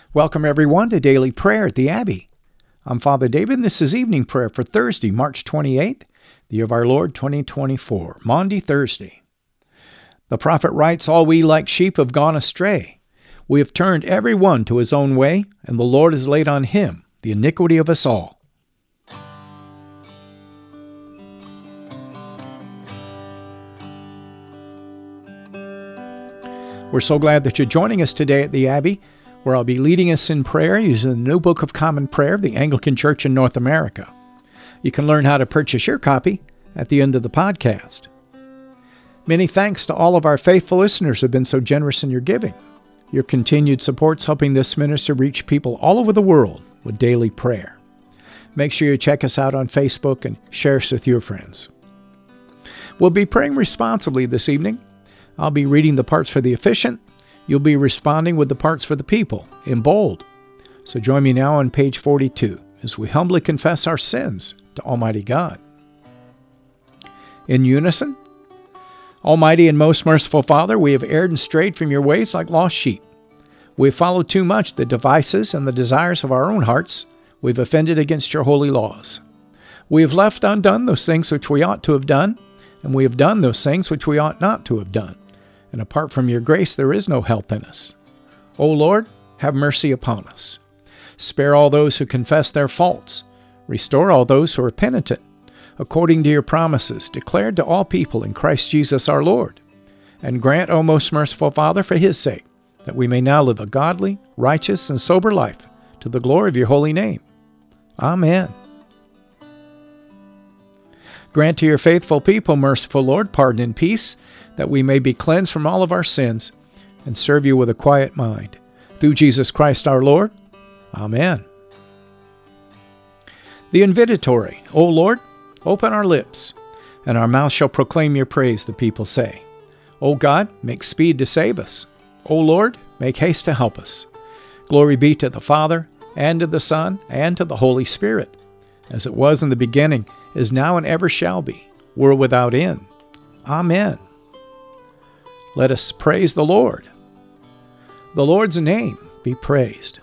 Welcome, everyone, to Daily Prayer at the Abbey. I'm Father David, and this is Evening Prayer for Thursday, March 28th, the year of our Lord 2024, Maundy Thursday. The prophet writes, "All we like sheep have gone astray. We have turned every one to his own way, and the Lord has laid on him the iniquity of us all." We're so glad that you're joining us today at the Abbey, where I'll be leading us in prayer using the New Book of Common Prayer of the Anglican Church in North America. You can learn how to purchase your copy at the end of the podcast. Many thanks to all of our faithful listeners who have been so generous in your giving. Your continued support's helping this ministry reach people all over the world with daily prayer. Make sure you check us out on Facebook and share us with your friends. We'll be praying responsibly this evening. I'll be reading the parts for the officiant. You'll be responding with the parts for the people in bold. So join me now on page 42 as we humbly confess our sins to Almighty God. In unison, Almighty and most merciful Father, we have erred and strayed from your ways like lost sheep. We have followed too much the devices and the desires of our own hearts. We've offended against your holy laws. We have left undone those things which we ought to have done, and we have done those things which we ought not to have done. And apart from your grace, there is no health in us. O Lord, have mercy upon us. Spare all those who confess their faults. Restore all those who are penitent, according to your promises, declared to all people in Christ Jesus our Lord. And grant, O most merciful Father, for his sake, that we may now live a godly, righteous, and sober life, to the glory of your holy name. Amen. Grant to your faithful people, merciful Lord, pardon and peace, that we may be cleansed from all of our sins and serve you with a quiet mind. Through Jesus Christ our Lord. Amen. The invitatory. O Lord, open our lips, and our mouth shall proclaim your praise, the people say. O God, make speed to save us. O Lord, make haste to help us. Glory be to the Father, and to the Son, and to the Holy Spirit, as it was in the beginning, is now, and ever shall be, world without end. Amen. Let us praise the Lord. The Lord's name be praised.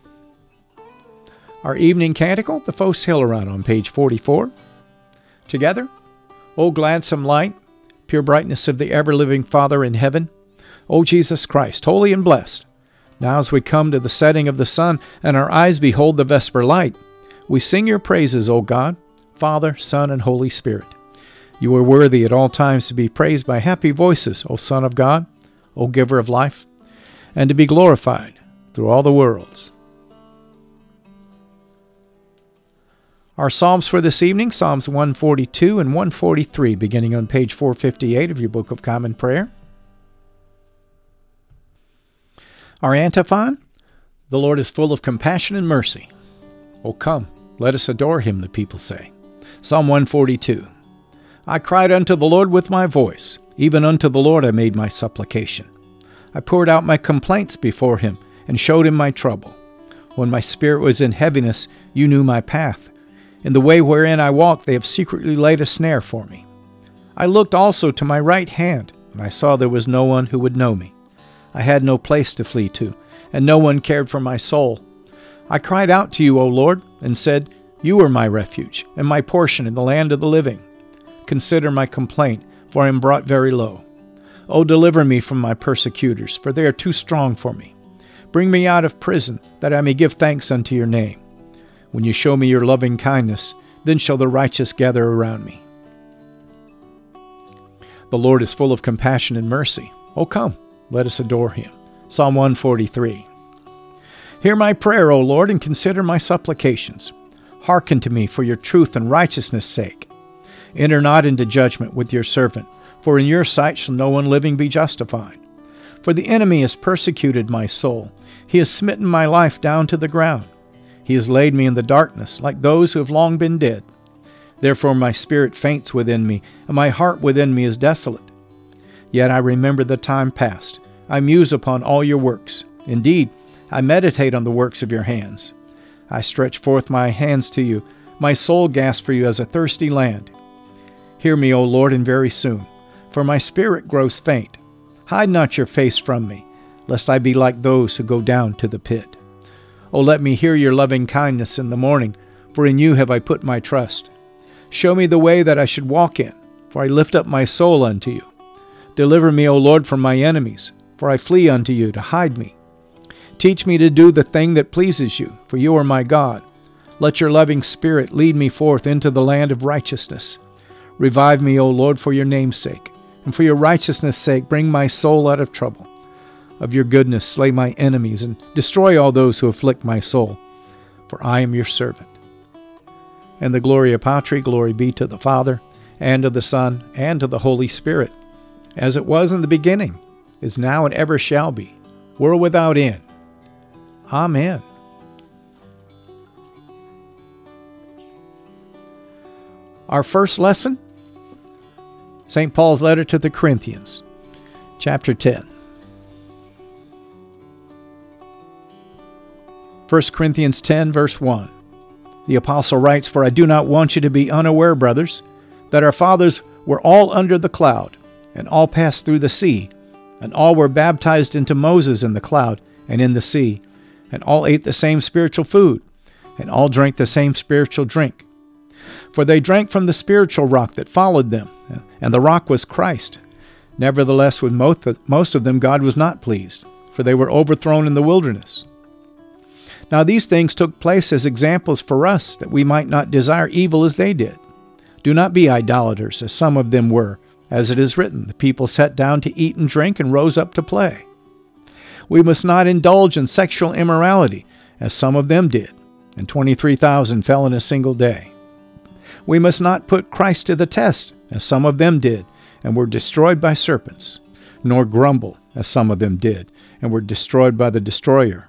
Our evening canticle, the Phos Hilaron, on page 44. Together, O gladsome light, pure brightness of the ever-living Father in heaven, O Jesus Christ, holy and blessed, now as we come to the setting of the sun and our eyes behold the vesper light, we sing your praises, O God, Father, Son, and Holy Spirit. You are worthy at all times to be praised by happy voices, O Son of God, O Giver of life, and to be glorified through all the worlds. Our Psalms for this evening, Psalms 142 and 143, beginning on page 458 of your Book of Common Prayer. Our antiphon, the Lord is full of compassion and mercy. O come, let us adore him, the people say. Psalm 142. I cried unto the Lord with my voice, even unto the Lord I made my supplication. I poured out my complaints before him, and showed him my trouble. When my spirit was in heaviness, you knew my path. In the way wherein I walked, they have secretly laid a snare for me. I looked also to my right hand, and I saw there was no one who would know me. I had no place to flee to, and no one cared for my soul. I cried out to you, O Lord, and said, you are my refuge, and my portion in the land of the living. Consider my complaint, for I am brought very low. O deliver me from my persecutors, for they are too strong for me. Bring me out of prison, that I may give thanks unto your name. When you show me your loving kindness, then shall the righteous gather around me. The Lord is full of compassion and mercy. O come, let us adore him. Psalm 143. Hear my prayer, O Lord, and consider my supplications. Hearken to me for your truth and righteousness' sake. Enter not into judgment with your servant, for in your sight shall no one living be justified. For the enemy has persecuted my soul. He has smitten my life down to the ground. He has laid me in the darkness, like those who have long been dead. Therefore my spirit faints within me, and my heart within me is desolate. Yet I remember the time past. I muse upon all your works. Indeed, I meditate on the works of your hands. I stretch forth my hands to you. My soul gasps for you as a thirsty land. Hear me, O Lord, and very soon, for my spirit grows faint. Hide not your face from me, lest I be like those who go down to the pit. O let me hear your loving kindness in the morning, for in you have I put my trust. Show me the way that I should walk in, for I lift up my soul unto you. Deliver me, O Lord, from my enemies, for I flee unto you to hide me. Teach me to do the thing that pleases you, for you are my God. Let your loving Spirit lead me forth into the land of righteousness. Revive me, O Lord, for your name's sake, and for your righteousness' sake bring my soul out of trouble. Of your goodness slay my enemies, and destroy all those who afflict my soul, for I am your servant. And the Gloria Patri, glory be to the Father, and to the Son, and to the Holy Spirit, as it was in the beginning, is now, and ever shall be, world without end. Amen. Our first lesson, St. Paul's letter to the Corinthians, chapter 10. 1 Corinthians 10, verse 1. The apostle writes, For I do not want you to be unaware, brothers, that our fathers were all under the cloud, and all passed through the sea, and all were baptized into Moses in the cloud and in the sea, and all ate the same spiritual food, and all drank the same spiritual drink. For they drank from the spiritual rock that followed them, and the rock was Christ. Nevertheless, with most of them God was not pleased, for they were overthrown in the wilderness. Now these things took place as examples for us, that we might not desire evil as they did. Do not be idolaters, as some of them were. As it is written, the people sat down to eat and drink and rose up to play. We must not indulge in sexual immorality, as some of them did, and 23,000 fell in a single day. We must not put Christ to the test, as some of them did, and were destroyed by serpents, nor grumble, as some of them did, and were destroyed by the destroyer.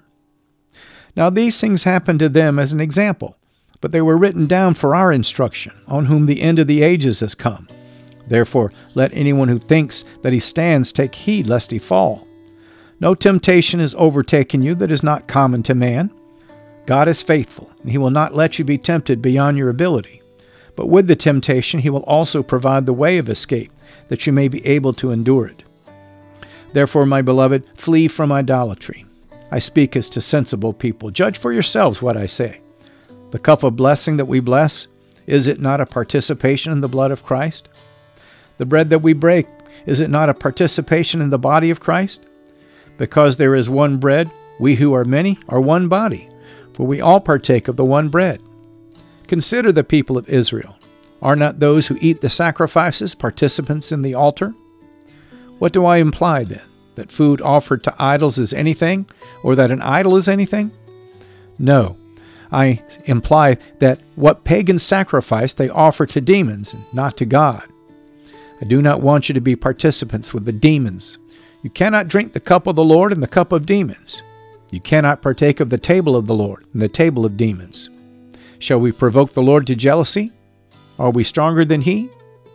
Now these things happened to them as an example, but they were written down for our instruction, on whom the end of the ages has come. Therefore let anyone who thinks that he stands take heed lest he fall. No temptation has overtaken you that is not common to man. God is faithful, and he will not let you be tempted beyond your ability. But with the temptation he will also provide the way of escape, that you may be able to endure it. Therefore, my beloved, flee from idolatry. I speak as to sensible people. Judge for yourselves what I say. The cup of blessing that we bless, is it not a participation in the blood of Christ? The bread that we break, is it not a participation in the body of Christ? Because there is one bread, we who are many are one body, for we all partake of the one bread. Consider the people of Israel. Are not those who eat the sacrifices participants in the altar? What do I imply then? That food offered to idols is anything, or that an idol is anything? No, I imply that what pagans sacrifice they offer to demons, and not to God. I do not want you to be participants with the demons. You cannot drink the cup of the Lord and the cup of demons. You cannot partake of the table of the Lord and the table of demons. Shall we provoke the Lord to jealousy? Are we stronger than he?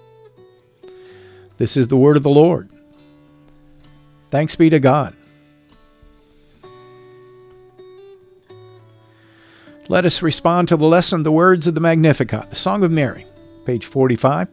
This is the word of the Lord. Thanks be to God. Let us respond to the lesson, the words of the Magnificat, the Song of Mary, page 45.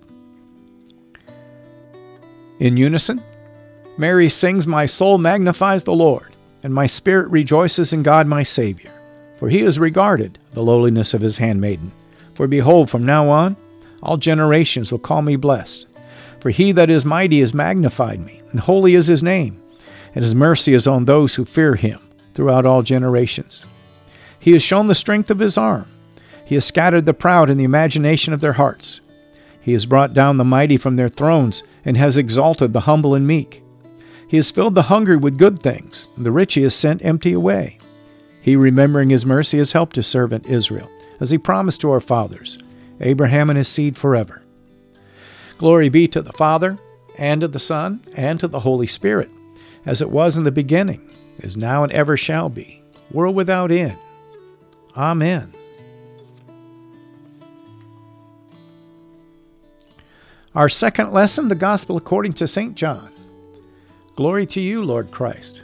In unison, Mary sings, My soul magnifies the Lord, and my spirit rejoices in God my Savior. For he has regarded the lowliness of his handmaiden. For behold, from now on, all generations will call me blessed. For he that is mighty has magnified me, and holy is his name, and his mercy is on those who fear him throughout all generations. He has shown the strength of his arm. He has scattered the proud in the imagination of their hearts. He has brought down the mighty from their thrones, and has exalted the humble and meek. He has filled the hungry with good things, and the rich he has sent empty away. He, remembering his mercy, has helped his servant Israel, as he promised to our fathers, Abraham and his seed forever. Glory be to the Father, and to the Son, and to the Holy Spirit, as it was in the beginning, is now, and ever shall be, world without end. Amen. Our second lesson, the Gospel according to St. John. Glory to you, Lord Christ.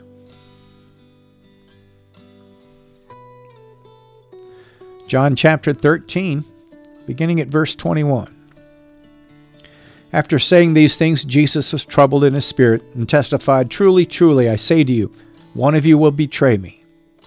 John chapter 13, beginning at verse 21. After saying these things, Jesus was troubled in his spirit and testified, Truly, truly, I say to you, one of you will betray me.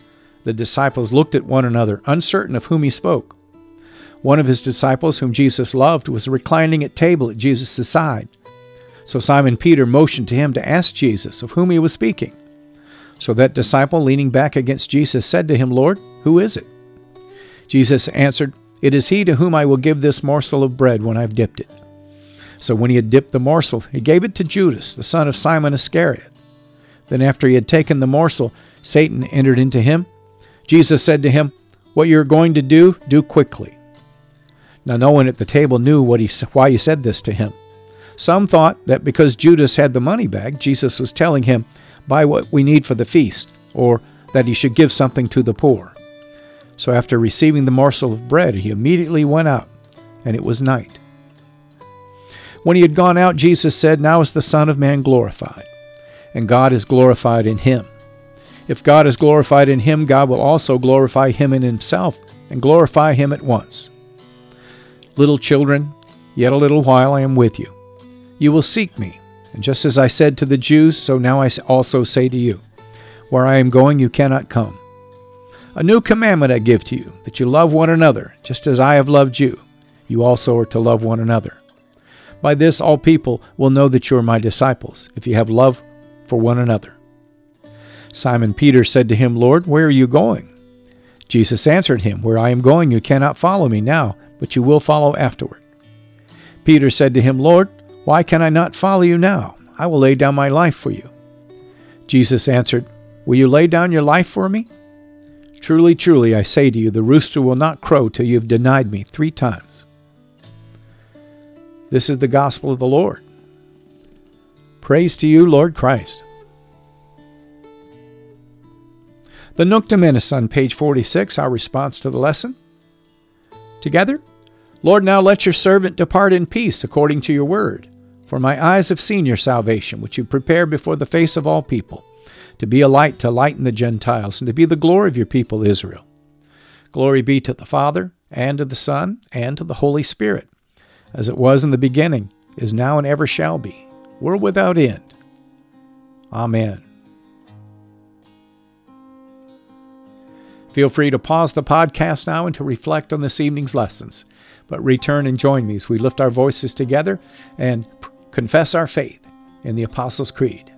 The disciples looked at one another, uncertain of whom he spoke. One of his disciples, whom Jesus loved, was reclining at table at Jesus' side. So Simon Peter motioned to him to ask Jesus of whom he was speaking. So that disciple, leaning back against Jesus, said to him, "Lord, who is it?" Jesus answered, "It is he to whom I will give this morsel of bread when I've dipped it." So when he had dipped the morsel, he gave it to Judas, the son of Simon Iscariot. Then after he had taken the morsel, Satan entered into him. Jesus said to him, "What you're going to do quickly." Now no one at the table knew why he said this to him. Some thought that because Judas had the money bag, Jesus was telling him, "Buy what we need for the feast," or that he should give something to the poor. So after receiving the morsel of bread, he immediately went out, and it was night. When he had gone out, Jesus said, "Now is the Son of Man glorified, and God is glorified in him. If God is glorified in him, God will also glorify him in himself, and glorify him at once. Little children, yet a little while I am with you. You will seek me, and just as I said to the Jews, so now I also say to you, where I am going you cannot come. A new commandment I give to you, that you love one another, just as I have loved you. You also are to love one another. By this all people will know that you are my disciples, if you have love for one another." Simon Peter said to him, "Lord, where are you going?" Jesus answered him, "Where I am going you cannot follow me now, but you will follow afterward." Peter said to him, "Lord, why can I not follow you now? I will lay down my life for you." Jesus answered, "Will you lay down your life for me? Truly, truly, I say to you, the rooster will not crow till you have denied me 3 times. This is the gospel of the Lord. Praise to you, Lord Christ. The Nunc Dimittis on page 46, our response to the lesson. Together, Lord, now let your servant depart in peace according to your word. For my eyes have seen your salvation, which you prepared before the face of all people, to be a light to lighten the Gentiles, and to be the glory of your people Israel. Glory be to the Father, and to the Son, and to the Holy Spirit, as it was in the beginning, is now, and ever shall be, world without end. Amen. Feel free to pause the podcast now and to reflect on this evening's lessons, but return and join me as we lift our voices together and confess our faith in the Apostles' Creed.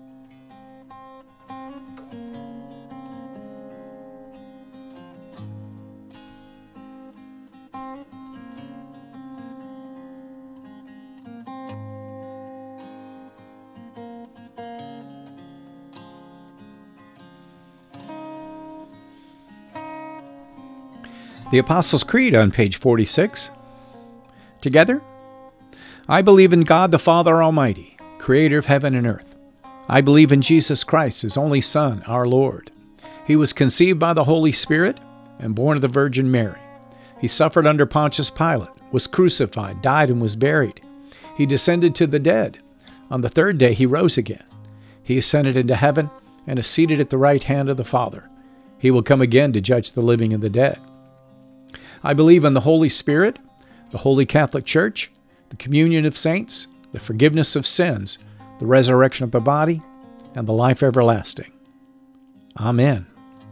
The Apostles' Creed on page 46. Together, I believe in God the Father Almighty, creator of heaven and earth. I believe in Jesus Christ, his only Son, our Lord. He was conceived by the Holy Spirit and born of the Virgin Mary. He suffered under Pontius Pilate, was crucified, died, and was buried. He descended to the dead. On the 3rd day he rose again. He ascended into heaven and is seated at the right hand of the Father. He will come again to judge the living and the dead. I believe in the Holy Spirit, the Holy Catholic Church, the communion of saints, the forgiveness of sins, the resurrection of the body, and the life everlasting. Amen.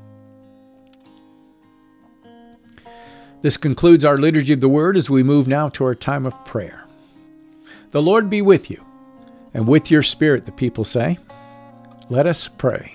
This concludes our Liturgy of the Word as we move now to our time of prayer. The Lord be with you, and with your spirit, the people say. Let us pray.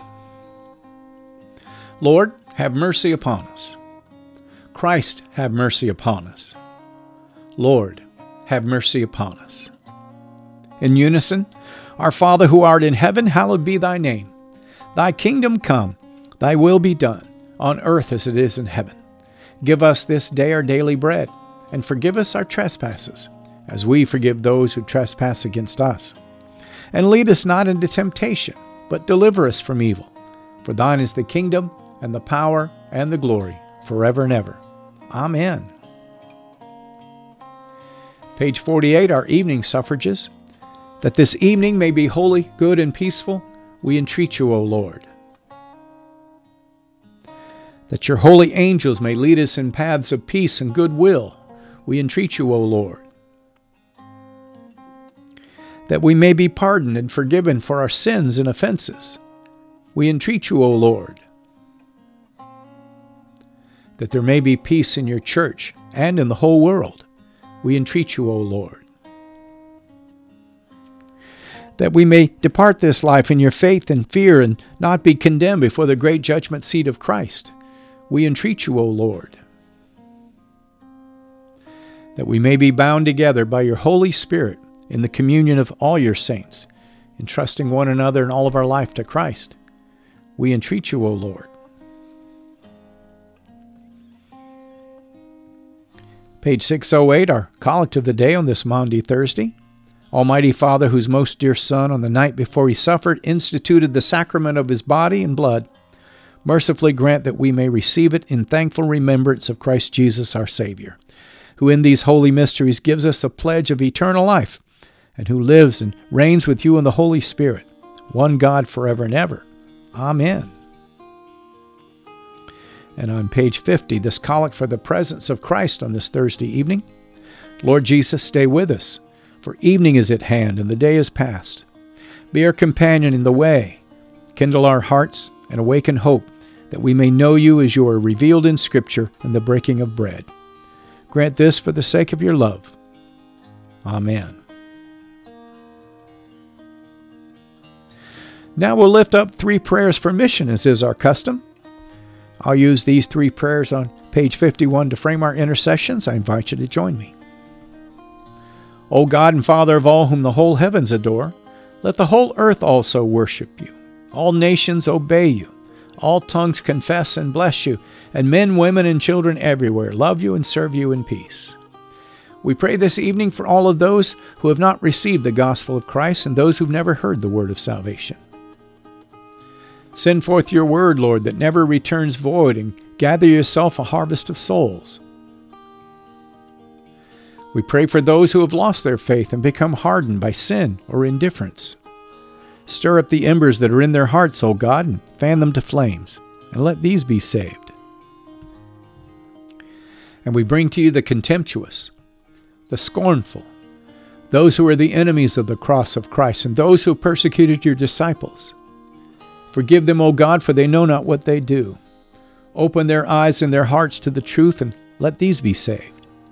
Lord, have mercy upon us. Christ, have mercy upon us. Lord, have mercy upon us. In unison, Our Father who art in heaven, hallowed be thy name. Thy kingdom come, thy will be done, on earth as it is in heaven. Give us this day our daily bread, and forgive us our trespasses, as we forgive those who trespass against us. And lead us not into temptation, but deliver us from evil. For thine is the kingdom, and the power, and the glory, forever and ever. Amen. Page 48, our evening suffrages. That this evening may be holy, good, and peaceful, we entreat you, O Lord. That your holy angels may lead us in paths of peace and goodwill, we entreat you, O Lord. That we may be pardoned and forgiven for our sins and offenses, we entreat you, O Lord. that there may be peace in your church and in the whole world. We entreat you, O Lord. That we may depart this life in your faith and fear and not be condemned before the great judgment seat of Christ. We entreat you, O Lord. That we may be bound together by your Holy Spirit in the communion of all your saints, entrusting one another and all of our life to Christ. We entreat you, O Lord. Page 608, our collect of the day on this Maundy Thursday. Almighty Father, whose most dear Son, on the night before he suffered, instituted the sacrament of his body and blood, mercifully grant that we may receive it in thankful remembrance of Christ Jesus our Savior, who in these holy mysteries gives us a pledge of eternal life, and who lives and reigns with you in the Holy Spirit, one God forever and ever. Amen. And on page 50, this collect for the presence of Christ on this Thursday evening. Lord Jesus, stay with us, for evening is at hand and the day is past. Be our companion in the way. Kindle our hearts and awaken hope, that we may know you as you are revealed in Scripture and the breaking of bread. Grant this for the sake of your love. Amen. Now we'll lift up 3 prayers for mission, as is our custom. I'll use these 3 prayers on page 51 to frame our intercessions. I invite you to join me. O God and Father of all whom the whole heavens adore, let the whole earth also worship you. All nations obey you. All tongues confess and bless you, and men, women, and children everywhere love you and serve you in peace. We pray this evening for all of those who have not received the gospel of Christ and those who've never heard the word of salvation. Send forth your word, Lord, that never returns void, and gather yourself a harvest of souls. We pray for those who have lost their faith and become hardened by sin or indifference. Stir up the embers that are in their hearts, O God, and fan them to flames, and let these be saved. And we bring to you the contemptuous, the scornful, those who are the enemies of the cross of Christ, and those who persecuted your disciples. Forgive them, O God, for they know not what they do. Open their eyes and their hearts to the truth, and let these be saved.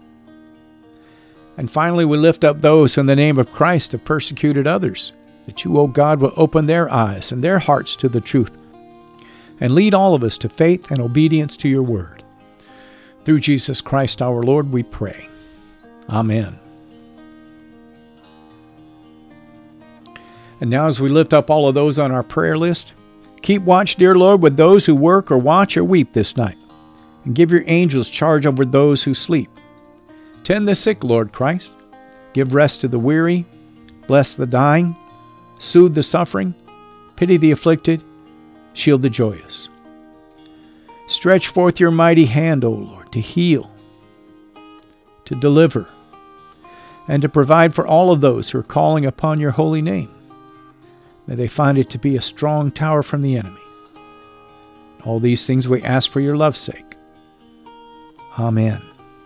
And finally, we lift up those who in the name of Christ have persecuted others, that you, O God, will open their eyes and their hearts to the truth, and lead all of us to faith and obedience to your word. Through Jesus Christ our Lord, we pray. Amen. And now as we lift up all of those on our prayer list, keep watch, dear Lord, with those who work or watch or weep this night, and give your angels charge over those who sleep. Tend the sick, Lord Christ. Give rest to the weary. Bless the dying. Soothe the suffering. Pity the afflicted. Shield the joyous. Stretch forth your mighty hand, O Lord, to heal, to deliver, and to provide for all of those who are calling upon your holy name. May they find it to be a strong tower from the enemy. All these things we ask for your love's sake. Amen.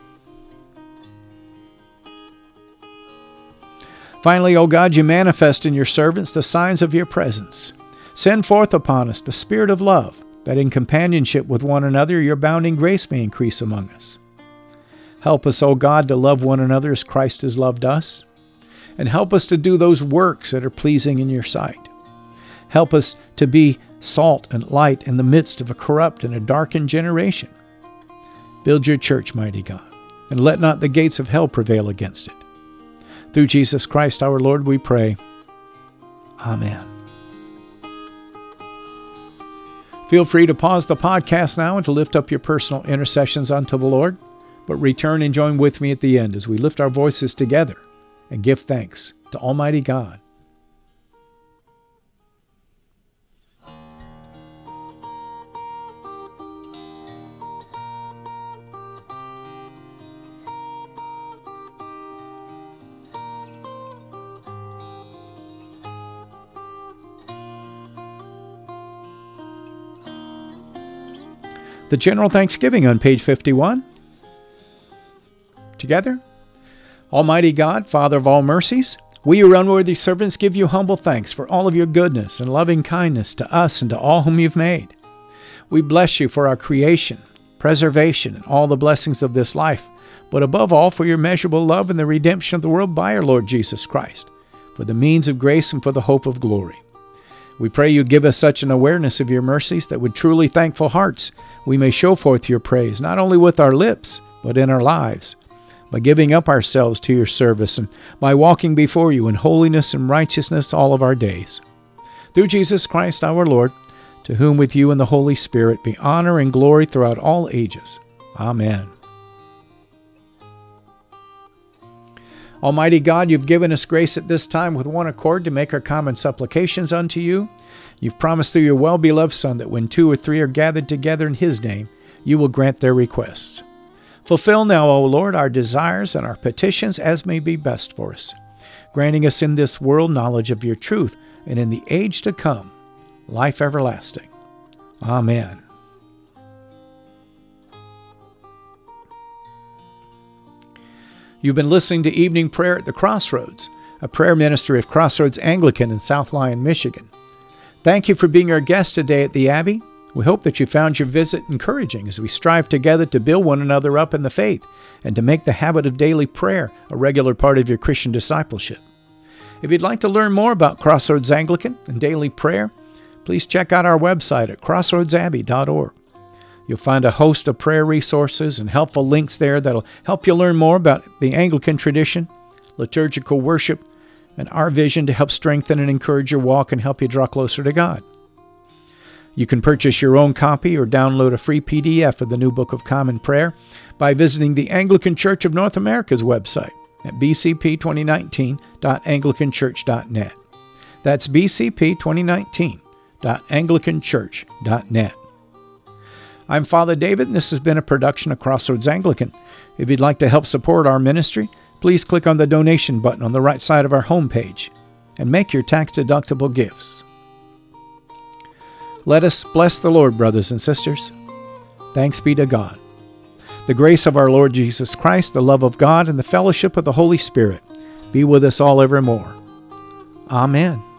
Finally, O God, you manifest in your servants the signs of your presence. Send forth upon us the Spirit of love, that in companionship with one another your abounding grace may increase among us. Help us, O God, to love one another as Christ has loved us, and help us to do those works that are pleasing in your sight. Help us to be salt and light in the midst of a corrupt and a darkened generation. Build your church, mighty God, and let not the gates of hell prevail against it. Through Jesus Christ our Lord we pray. Amen. Feel free to pause the podcast now and to lift up your personal intercessions unto the Lord, but return and join with me at the end as we lift our voices together and give thanks to Almighty God. The General Thanksgiving on page 51. Together. Almighty God, Father of all mercies, we, your unworthy servants, give you humble thanks for all of your goodness and loving kindness to us and to all whom you've made. We bless you for our creation, preservation, and all the blessings of this life, but above all for your measurable love and the redemption of the world by our Lord Jesus Christ, for the means of grace and for the hope of glory. We pray you give us such an awareness of your mercies that with truly thankful hearts we may show forth your praise, not only with our lips, but in our lives, by giving up ourselves to your service and by walking before you in holiness and righteousness all of our days. Through Jesus Christ our Lord, to whom with you and the Holy Spirit be honor and glory throughout all ages. Amen. Almighty God, you've given us grace at this time with one accord to make our common supplications unto you. You've promised through your well-beloved Son that when 2 or 3 are gathered together in his name, you will grant their requests. Fulfill now, O Lord, our desires and our petitions as may be best for us, granting us in this world knowledge of your truth, and in the age to come, life everlasting. Amen. You've been listening to Evening Prayer at the Crossroads, a prayer ministry of Crossroads Anglican in South Lyon, Michigan. Thank you for being our guest today at the Abbey. We hope that you found your visit encouraging as we strive together to build one another up in the faith and to make the habit of daily prayer a regular part of your Christian discipleship. If you'd like to learn more about Crossroads Anglican and daily prayer, please check out our website at crossroadsabbey.org. You'll find a host of prayer resources and helpful links there that'll help you learn more about the Anglican tradition, liturgical worship, and our vision to help strengthen and encourage your walk and help you draw closer to God. You can purchase your own copy or download a free PDF of the New Book of Common Prayer by visiting the Anglican Church of North America's website at bcp2019.anglicanchurch.net. That's bcp2019.anglicanchurch.net. I'm Father David, and this has been a production of Crossroads Anglican. If you'd like to help support our ministry, please click on the donation button on the right side of our homepage and make your tax-deductible gifts. Let us bless the Lord, brothers and sisters. Thanks be to God. The grace of our Lord Jesus Christ, the love of God, and the fellowship of the Holy Spirit be with us all evermore. Amen.